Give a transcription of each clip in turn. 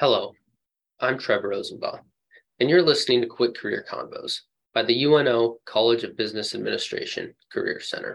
Hello, I'm Trevor Rosenbaum, and you're listening to Quick Career Convos by the UNO College of Business Administration Career Center.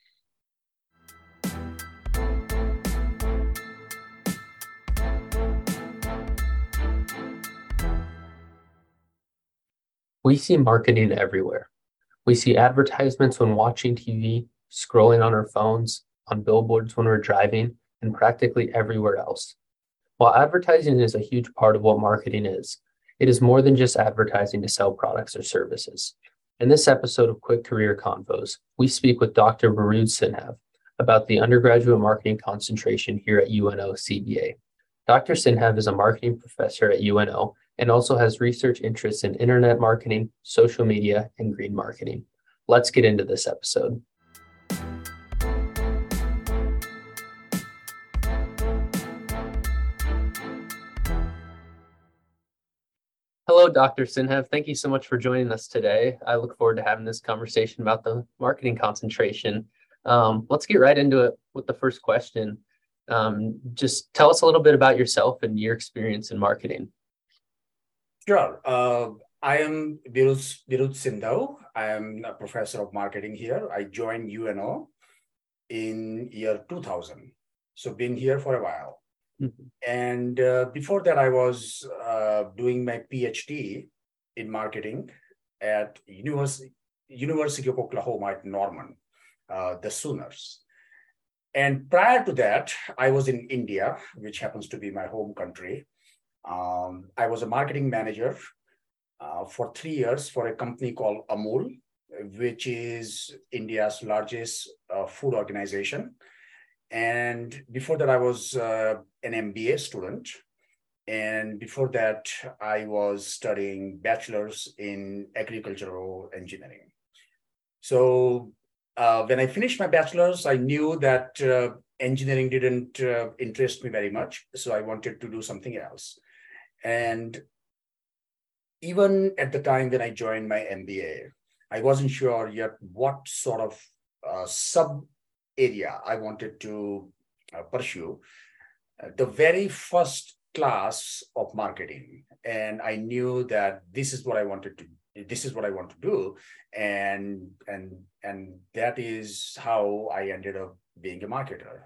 We see marketing everywhere. We see advertisements when watching TV, scrolling on our phones, on billboards when we're driving, and practically everywhere else. While advertising is a huge part of what marketing is, it is more than just advertising to sell products or services. In this episode of Quick Career Convos, we speak with Dr. Varud Sinhav about the undergraduate marketing concentration here at UNO CBA. Dr. Sinhav is a marketing professor at UNO and also has research interests in internet marketing, social media, and green marketing. Let's get into this episode. Hello, Dr. Sinhav. Thank you so much for joining us today. I look forward to having this conversation about the marketing concentration. Let's get right into it with the first question. Just tell us a little bit about yourself and your experience in marketing. Sure. I am Virud Sindhu. I am a professor of marketing here. I joined UNO in year 2000. So been here for a while. Mm-hmm. And before that, I was doing my PhD in marketing at University of Oklahoma at Norman, the Sooners. And prior to that, I was in India, which happens to be my home country. I was a marketing manager for 3 years for a company called Amul, which is India's largest food organization. And before that, I was an MBA student. And before that, I was studying bachelor's in agricultural engineering. So when I finished my bachelor's, I knew that engineering didn't interest me very much. So I wanted to do something else. And even at the time when I joined my MBA, I wasn't sure yet what sort of sub area I wanted to pursue. The very first class of marketing, and I knew that this is what I want to do, and that is how I ended up being a marketer.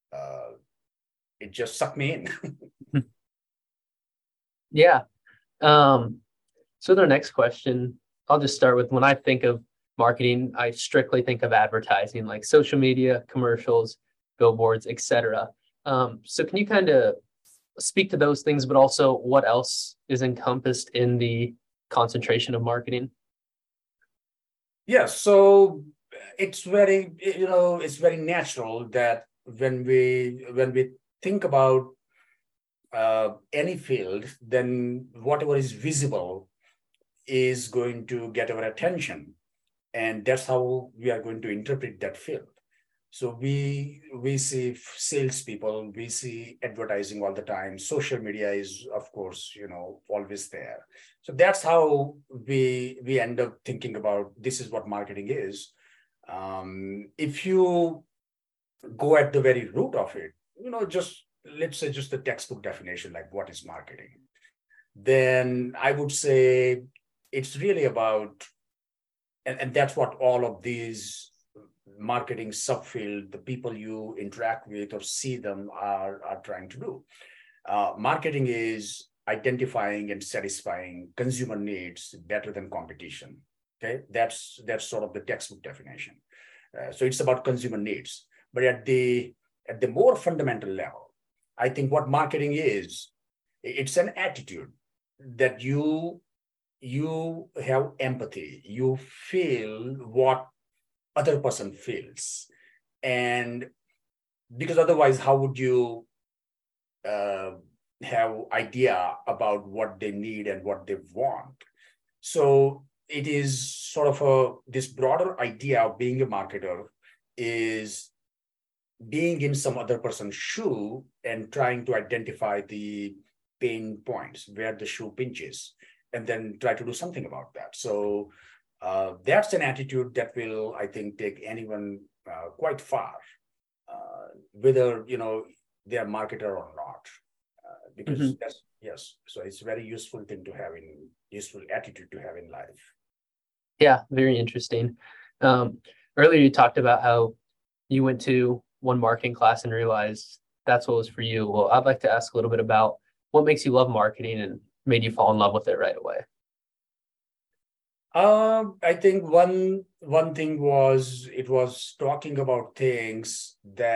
It just sucked me in. Yeah. So the next question, I'll just start with, when I think of marketing, I strictly think of advertising, like social media, commercials, billboards, etc. So can you kind of speak to those things, but also what else is encompassed in the concentration of marketing? Yes. So it's very natural that when we think about any field, then whatever is visible is going to get our attention. And that's how we are going to interpret that field. So we see salespeople, we see advertising all the time. Social media is, of course, always there. So that's how we end up thinking about this is what marketing is. If you go at the very root of it, let's say just the textbook definition, like what is marketing, then I would say it's really about, and that's what all of these marketing subfield, the people you interact with or see them are trying to do. Marketing is identifying and satisfying consumer needs better than competition. Okay, that's sort of the textbook definition. So it's about consumer needs. But at the more fundamental level, I think what marketing is, it's an attitude that you have empathy, you feel what other person feels. And because otherwise, how would you have idea about what they need and what they want? So it is sort of this broader idea of being a marketer is being in some other person's shoe and trying to identify the pain points where the shoe pinches, and then try to do something about that. So that's an attitude that will, I think, take anyone quite far, whether they're a marketer or not, because Yes. So it's a very useful thing to have in useful attitude to have in life. Yeah, very interesting. Um, Earlier you talked about how you went to one marketing class and realized that's what was for you. Well, I'd like to ask a little bit about what makes you love marketing and made you fall in love with it right away. I think one thing was it was talking about things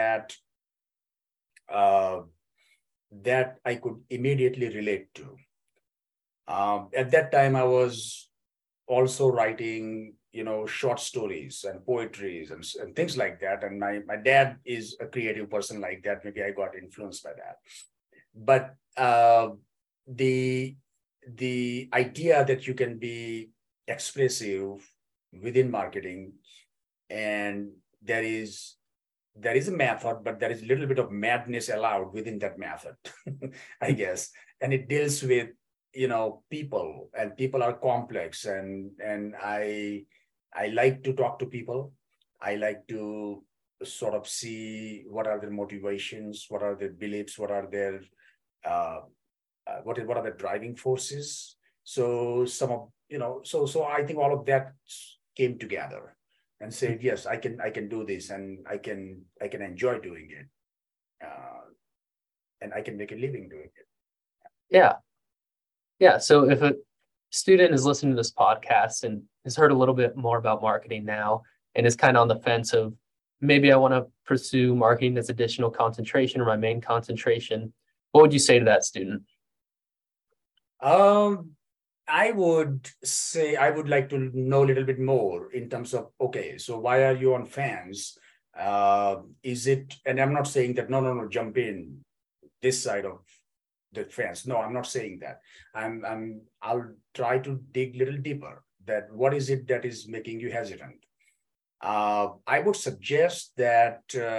uh, that I could immediately relate to. At that time, I was also writing, short stories and poetries and things like that. And my dad is a creative person like that. Maybe I got influenced by that. But the the idea that you can be expressive within marketing, and there is a method, but there is a little bit of madness allowed within that method, I guess. And it deals with, people, and people are complex. And I like to talk to people. I like to sort of see what are their motivations, what are their beliefs, what are their uh, what are the driving forces. So some of so I think all of that came together and said, yes, I can do this, and I can enjoy doing it, uh, and I can make a living doing it. Yeah. Yeah. So if a student is listening to this podcast and has heard a little bit more about marketing now and is kind of on the fence of maybe I want to pursue marketing as additional concentration or my main concentration, what would you say to that student? Um, I would say I would like to know a little bit more in terms of, okay, so why are you on fans? Is it, and I'm not saying that, no, jump in this side of the fence. No, I'm not saying that. I'll try to dig a little deeper, that what is it that is making you hesitant? I would suggest that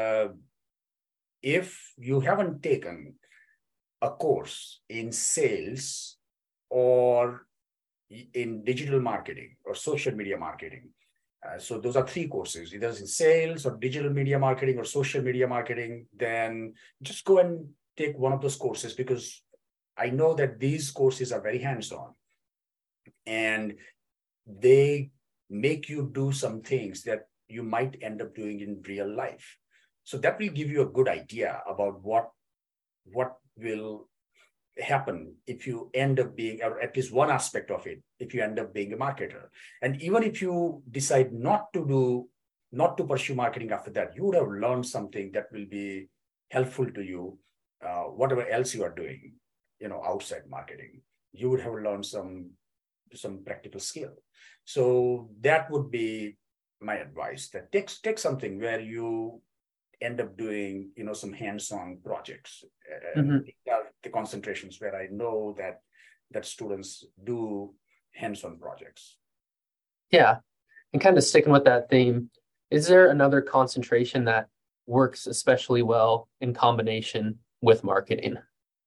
if you haven't taken a course in sales or in digital marketing or social media marketing. So those are three courses, either in sales or digital media marketing or social media marketing. Then just go and take one of those courses, because I know that these courses are very hands-on, and they make you do some things that you might end up doing in real life. So that will give you a good idea about what will happen if you end up being, or at least one aspect of it, if you end up being a marketer. And even if you decide not to pursue marketing after that, you would have learned something that will be helpful to you, whatever else you are doing, outside marketing. You would have learned some practical skill. So that would be my advice, that take something where you end up doing, some hands-on projects. And Mm-hmm. these are the concentrations where I know that students do hands-on projects. Yeah. And kind of sticking with that theme, is there another concentration that works especially well in combination with marketing?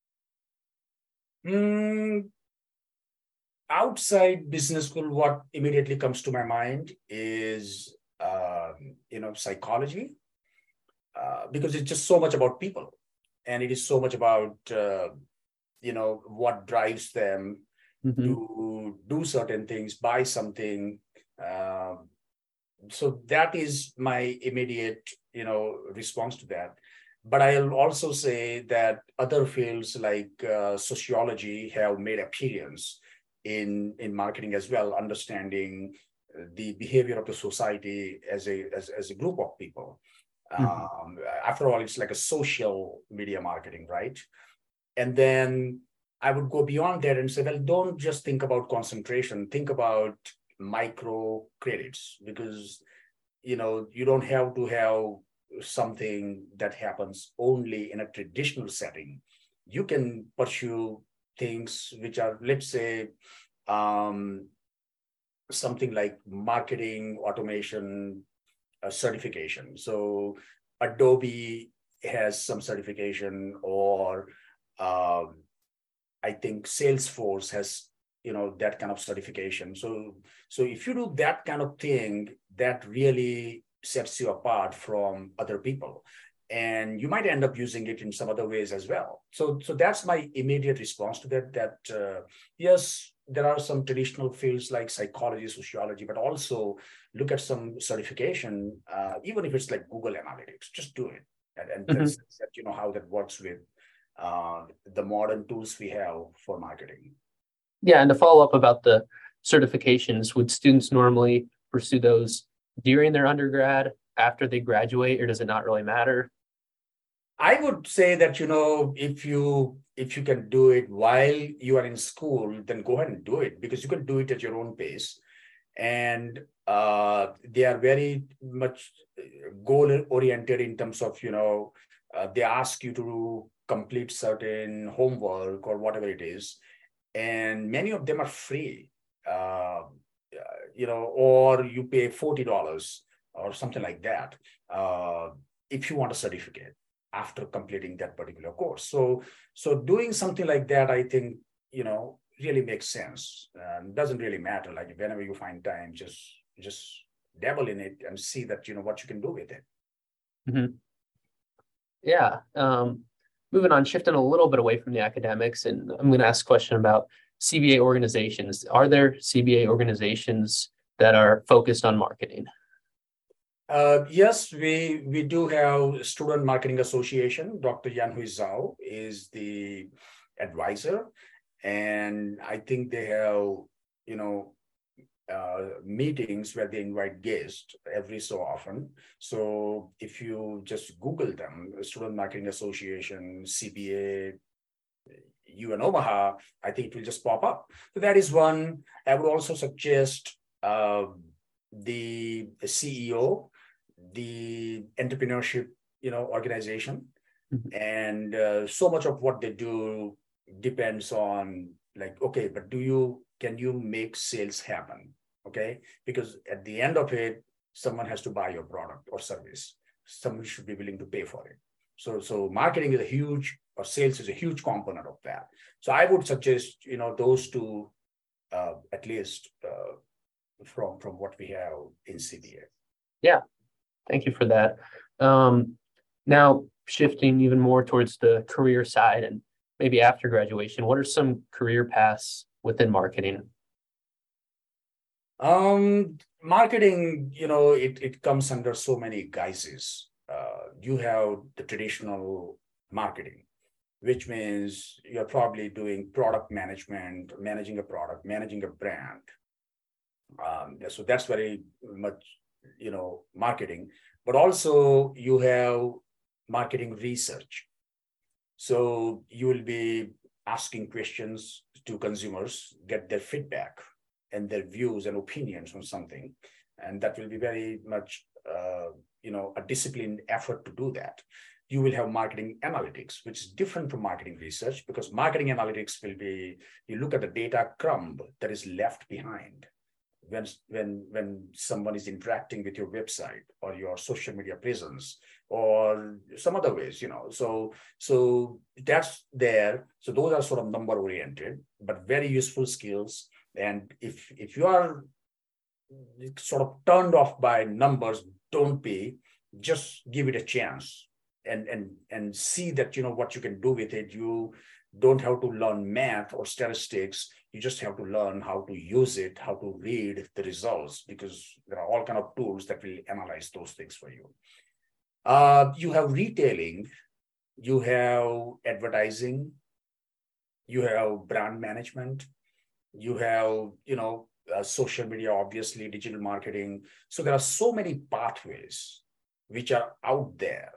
Mm, Outside business school, what immediately comes to my mind is, psychology, because it's just so much about people, and it is so much about, what drives them Mm-hmm. to do certain things, buy something. Um, so that is my immediate, response to that. But I'll also say that other fields like sociology have made appearance in marketing as well, understanding the behavior of the society as a group of people. Mm-hmm. After all, it's like a social media marketing, right? And then I would go beyond that and say, well, don't just think about concentration, think about micro credits, because you don't have to have something that happens only in a traditional setting. You can pursue things which are, let's say, um, something like marketing automation certification. So Adobe has some certification, or um, I think Salesforce has, that kind of certification. So if you do that kind of thing, that really sets you apart from other people. and you might end up using it in some other ways as well. So that's my immediate response to that. Yes, there are some traditional fields like psychology, sociology, but also look at some certification, even if it's like Google Analytics, just do it, and Mhm. that's how that works with the modern tools we have for marketing. Yeah, and to follow up about the certifications, would students normally pursue those during their undergrad, after they graduate, or does it not really matter? I would say that if you can do it while you are in school, then go ahead and do it, because you can do it at your own pace, and they are very much goal oriented in terms of they ask you to complete certain homework or whatever it is, and many of them are free, or you pay $40 or something like that, if you want a certificate after completing that particular course. So doing something like that, I think, really makes sense. Doesn't really matter. Like whenever you find time, just dabble in it and see that what you can do with it. Mhm. Yeah. Moving on, shifting a little bit away from the academics, and I'm going to ask a question about CBA organizations. Are there CBA organizations that are focused on marketing? Yes, we do have Student Marketing Association. Dr. Yanhui Zhao is the advisor, and I think they have you know meetings where they invite guests every so often. So if you just Google them, Student Marketing Association, CBA, UN Omaha, I think it will just pop up. So that is one. I would also suggest the CEO, the entrepreneurship, organization, Mhm. and so much of what they do depends on, like, okay, but can you make sales happen? Okay, because at the end of it, someone has to buy your product or service. Someone should be willing to pay for it. So marketing is a huge, or sales is a huge component of that. So I would suggest, those two, at least, from what we have in CBA. Yeah, thank you for that. Now, shifting even more towards the career side and maybe after graduation, what are some career paths within marketing? Marketing, it comes under so many guises. You have the traditional marketing, which means you're probably doing product management, managing a product, managing a brand. So that's very much, marketing. But also you have marketing research. So you will be asking questions to consumers, get their feedback and their views and opinions on something. And that will be very much, a disciplined effort to do that. You will have marketing analytics, which is different from marketing research, because marketing analytics will be, you look at the data crumb that is left behind when someone is interacting with your website or your social media presence or some other ways. So that's there. So those are sort of number oriented but very useful skills. And if you are sort of turned off by numbers, don't be, just give it a chance and see that what you can do with it. You don't have to learn math or statistics. You just have to learn how to use it, how to read the results, because there are all kind of tools that will analyze those things for you. You have retailing, you have advertising, you have brand management, you have social media, obviously digital marketing. So there are so many pathways which are out there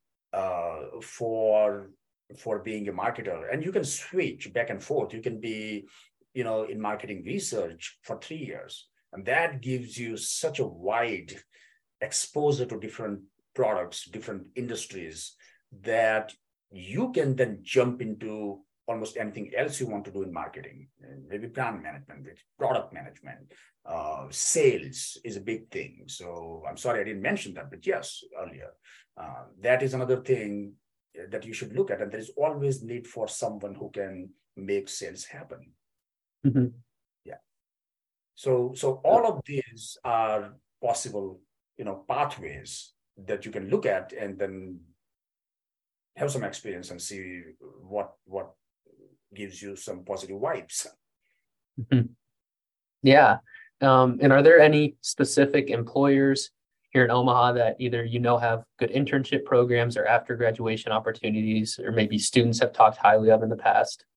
for being a marketer, and you can switch back and forth. You can be in marketing research for 3 years, and that gives you such a wide exposure to different products, different industries, that you can then jump into almost anything else you want to do in marketing. Maybe brand management, product management, sales is a big thing. So I'm sorry I didn't mention that, but yes, earlier. That is another thing that you should look at. And there is always need for someone who can make sales happen. Mhm. Yeah. So all of these are possible, pathways that you can look at and then have some experience and see what gives you some positive vibes. Mhm. Yeah. And are there any specific employers here in Omaha that either have good internship programs or after graduation opportunities, or maybe students have talked highly of in the past?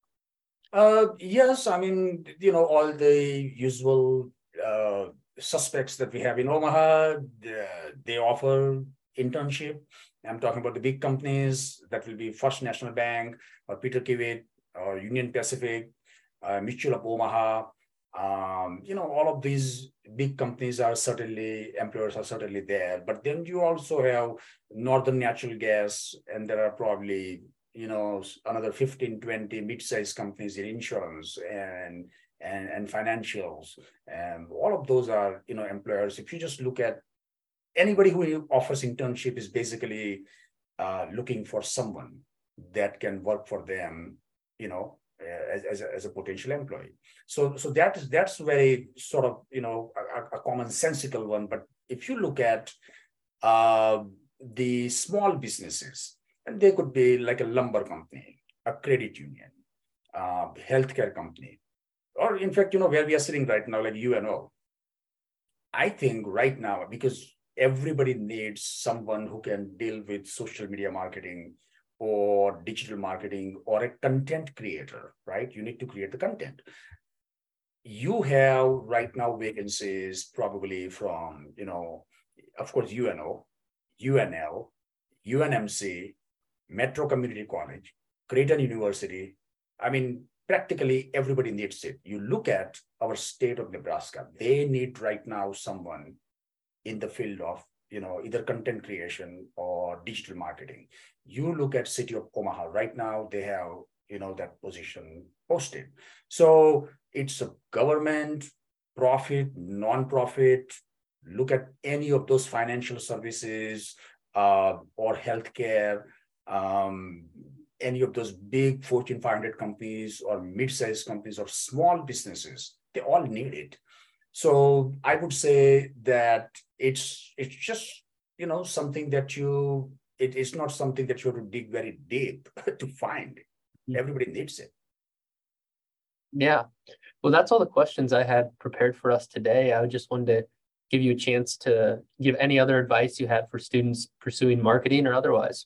Yes, I mean, all the usual suspects that we have in Omaha, they offer internship. I'm talking about the big companies that will be First National Bank or Peter Kiewit or Union Pacific, Mutual of Omaha. All of these big companies employers are certainly there. But then you also have Northern Natural Gas, and there are probably another 15, 20 mid-sized companies in insurance and financials. And all of those are, employers. If you just look at anybody who offers internship is basically looking for someone that can work for them, as a potential employee. So that's very sort of, a commonsensical one. But if you look at the small businesses, and they could be like a lumber company, a credit union, healthcare company, or in fact, where we are sitting right now, like UNO. I think right now, because everybody needs someone who can deal with social media marketing or digital marketing or a content creator, right? You need to create the content. You have right now vacancies probably from, of course, UNO, UNL, UNMC, Metro Community College, Creighton University. I mean, practically everybody needs it. You look at our state of Nebraska, they need right now someone in the field of, either content creation or digital marketing. You look at city of Omaha right now, they have, that position posted. So it's a government, profit, non-profit. Look at any of those financial services or healthcare, any of those big Fortune 500 companies or mid-sized companies or small businesses, they all need it. So I would say that it's just, something that it is not something that you have to dig very deep to find. Everybody needs it. Yeah. Well, that's all the questions I had prepared for us today. I just wanted to give you a chance to give any other advice you had for students pursuing marketing or otherwise.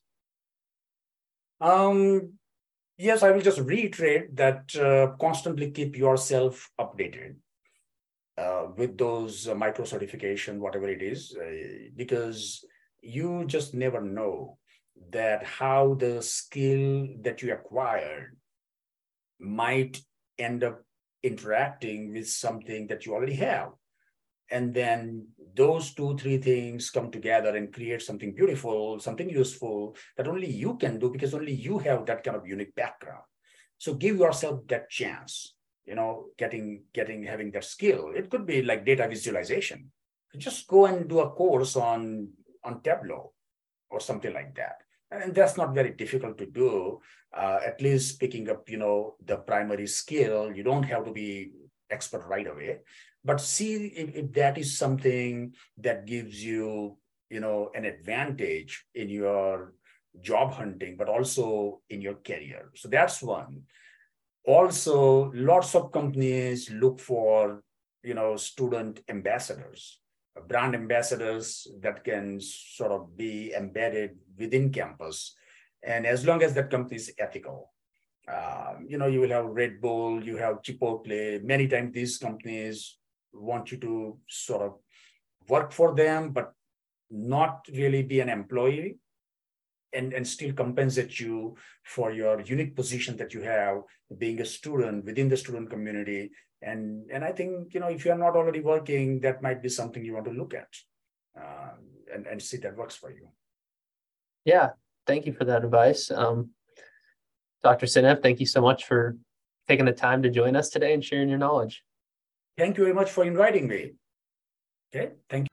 Yes, I will just reiterate that constantly keep yourself updated with those micro certification, whatever it is, because you just never know that how the skill that you acquired might end up interacting with something that you already have. And then those 2-3 things come together and create something beautiful, something useful that only you can do because only you have that kind of unique background. So give yourself that chance, having that skill. It could be like data visualization. Just go and do a course on Tableau or something like that. And that's not very difficult to do, at least picking up, the primary skill. You don't have to be expert right away, but see if that is something that gives you, an advantage in your job hunting, but also in your career. So that's one. Also, lots of companies look for, student ambassadors, brand ambassadors that can sort of be embedded within campus. And as long as that company is ethical, you will have Red Bull, you have Chipotle. Many times these companies want you to sort of work for them, but not really be an employee, and still compensate you for your unique position that you have being a student within the student community. And I think, if you're not already working, that might be something you want to look at and see that works for you. Yeah, thank you for that advice. Dr. Senev, thank you so much for taking the time to join us today and sharing your knowledge. Thank you very much for inviting me. Okay, thank you.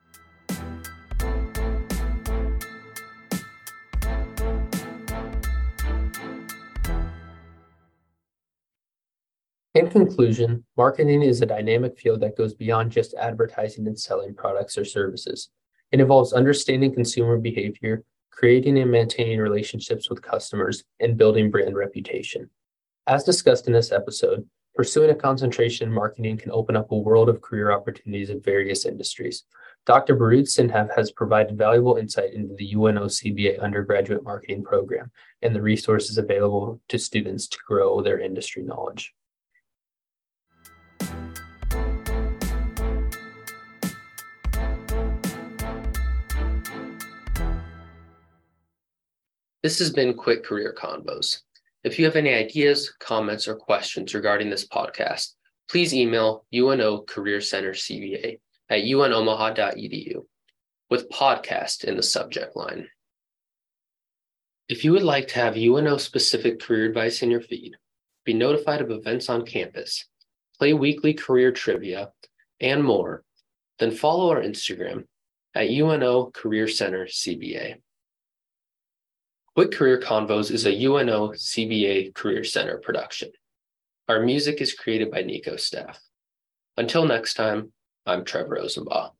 In conclusion, marketing is a dynamic field that goes beyond just advertising and selling products or services. It involves understanding consumer behavior, creating and maintaining relationships with customers, and building brand reputation. As discussed in this episode, pursuing a concentration in marketing can open up a world of career opportunities in various industries. Dr. Baruch Sinhav has provided valuable insight into the UNO CBA undergraduate marketing program and the resources available to students to grow their industry knowledge. This has been Quick Career Convos. If you have any ideas, comments, or questions regarding this podcast, please email UNO Career Center CBA at unomaha.edu with podcast in the subject line. If you would like to have UNO-specific career advice in your feed, be notified of events on campus, play weekly career trivia, and more, then follow our Instagram at UNO Career Center CBA. Quick Career Convos is a UNO CBA Career Center production. Our music is created by Nico staff. Until next time, I'm Trevor Rosenbaugh.